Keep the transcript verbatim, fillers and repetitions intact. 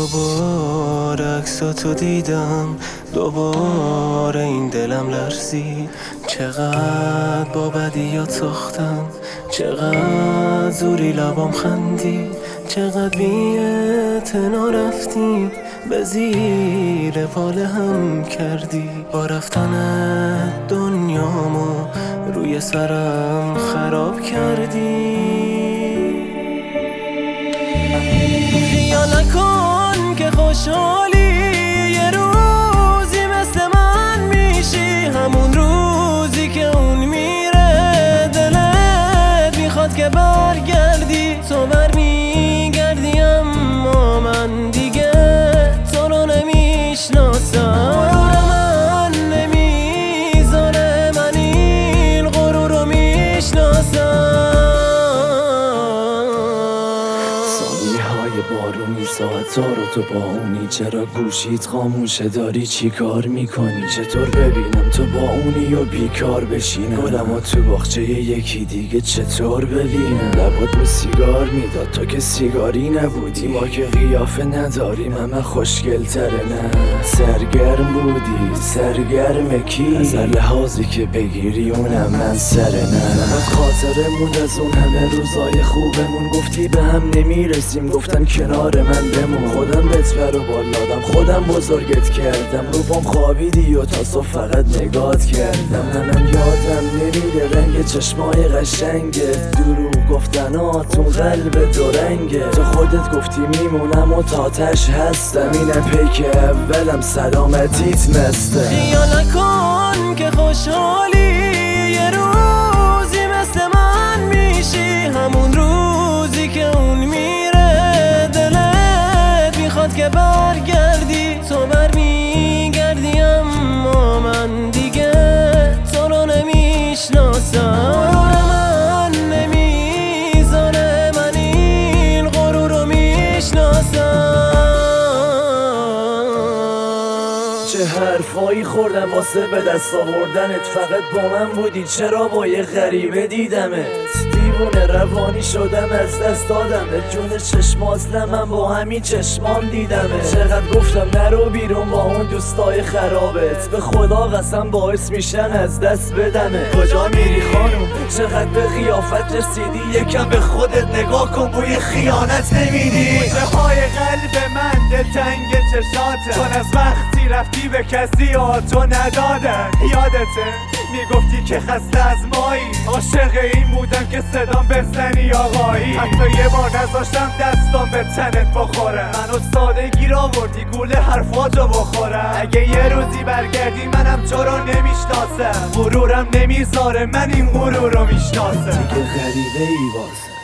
دوباره عکساتو دیدم، دوباره این دلم لرزید. چقدر با بدیات ساختم، چقدر زوری لبام خندید، چقدر بی‌اعتنا رفتی، به زیر پاله هم کردی. با رفتنت دنیامو روی سرم خراب کردی. خیال نکن که خوشحالی یه روزی مثل من میشی، همون روزی که اون میره دلت میخواد که برگردی. تو برمیگردی اما من دیگه تو رو نمیشناسم. غرور من نمیذاره من این غرور رو میشناسم. بارونی ساعت ها رو تو با اونی، چرا گوشیت خاموشه داری چی کار میکنی؟ چطور ببینم تو با اونی و بیکار بشینم؟ گلم و تو باغچه یکی دیگه چطور ببینم؟ لبات رو سیگار میداد تو که سیگاری نبودی. ما که قیافه نداریم همه خوشگل تره. نه سرگرم بودی سرگرم کی؟ از لحاظی که بگیری اونم من سره. نه خاطرمون از اون همه روزای خوبمون، گفتی به هم نمیرسیم گفتم کنار من بمون. خودم بهت پر و بال دادم، خودم بزرگت کردم، رو بام خوابیدی و تا صبح فقط نگات کردم. نه من یادم نمیره رنگ چشمای قشنگت، دروغ گفتناتون قلب دو رنگه. تو خودت گفتی میمونم و تاتش هستم، اینم پیک اولم سلامتیت مسته. خیال نکن که خوشحالی یه روزی مثل من میشی، همون روزی که اون میره دلت میخواد که برگردی. تو برمیگردی اما من دیگه تو رو نمیشناسم. غرور من نمیذاره من این غرور رو میشناسم. چه حرفایی خوردم واسه به دست آوردنت، فقط با من بودی چرا با یه غریبه دیدمت؟ دیوونه روانی شدم از دست دادمت، جون چشمات نه من با همین چشمان دیدمت. چقدر گفتم نرو بیرون با اون دوستای خرابت، به خدا قسم باعث میشن از دست بدمت. کجا میری خانوم؟ چقدر به قیافت رسیدی؟ یکم به خودت نگاه کن بوی خیانت نمیدی؟ بوزه های قلب من دلتنگ چشاته، چون از وقتی رفتی به کسی آتو ندادن. یادته میگفتی که خسته از مایی، عاشق این بودم که صدام بزنی آقایی. حتی یه بار نذاشتم دستام به تنت بخوره، منو سادگی را وردی گوله حرفاتو بخورم. اگه یه روزی برگردی منم تو رو نمیشناسم، غرورم نمیذاره من این غرور رو میشناسم. دیگه غریبه ای واسه